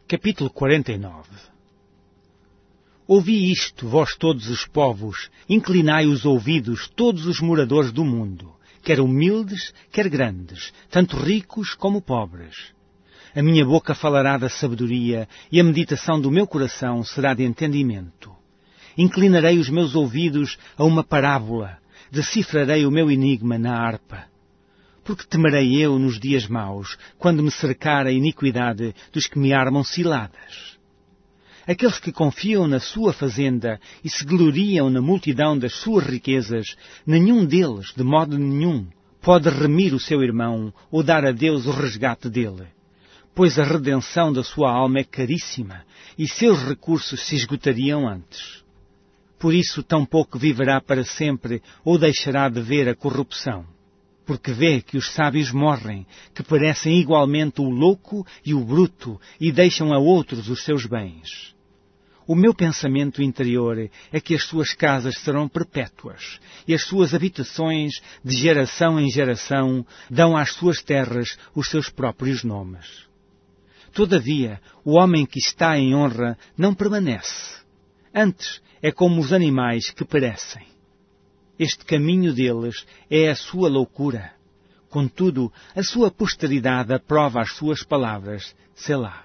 Capítulo 49. Ouvi isto, vós todos os povos, inclinai os ouvidos, todos os moradores do mundo, quer humildes, quer grandes, tanto ricos como pobres. A minha boca falará da sabedoria, e a meditação do meu coração será de entendimento. Inclinarei os meus ouvidos a uma parábola, decifrarei o meu enigma na harpa. Porque temerei eu nos dias maus, quando me cercar a iniquidade dos que me armam ciladas? Aqueles que confiam na sua fazenda e se gloriam na multidão das suas riquezas, nenhum deles, de modo nenhum, pode remir o seu irmão ou dar a Deus o resgate dele. Pois a redenção da sua alma é caríssima e seus recursos se esgotariam antes. Por isso tampouco viverá para sempre ou deixará de ver a corrupção. Porque vê que os sábios morrem, que parecem igualmente o louco e o bruto, e deixam a outros os seus bens. O meu pensamento interior é que as suas casas serão perpétuas, e as suas habitações, de geração em geração, dão às suas terras os seus próprios nomes. Todavia, o homem que está em honra não permanece. Antes, é como os animais que perecem. Este caminho deles é a sua loucura. Contudo, a sua posteridade aprova as suas palavras, selá.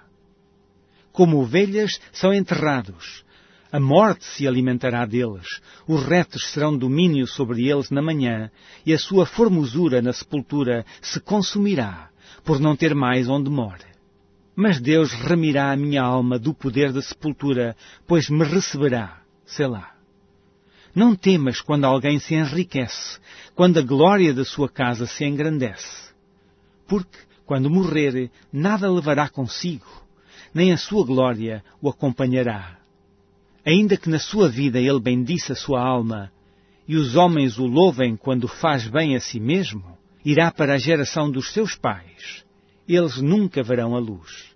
Como ovelhas são enterrados. A morte se alimentará deles. Os retos serão domínio sobre eles na manhã, e a sua formosura na sepultura se consumirá, por não ter mais onde more. Mas Deus remirá a minha alma do poder da sepultura, pois me receberá, selá. Não temas quando alguém se enriquece, quando a glória da sua casa se engrandece. Porque, quando morrer, nada levará consigo, nem a sua glória o acompanhará. Ainda que na sua vida ele bendiça a sua alma, e os homens o louvem quando faz bem a si mesmo, irá para a geração dos seus pais. Eles nunca verão a luz.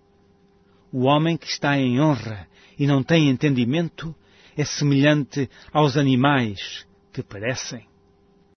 O homem que está em honra e não tem entendimento, é semelhante aos animais que perecem.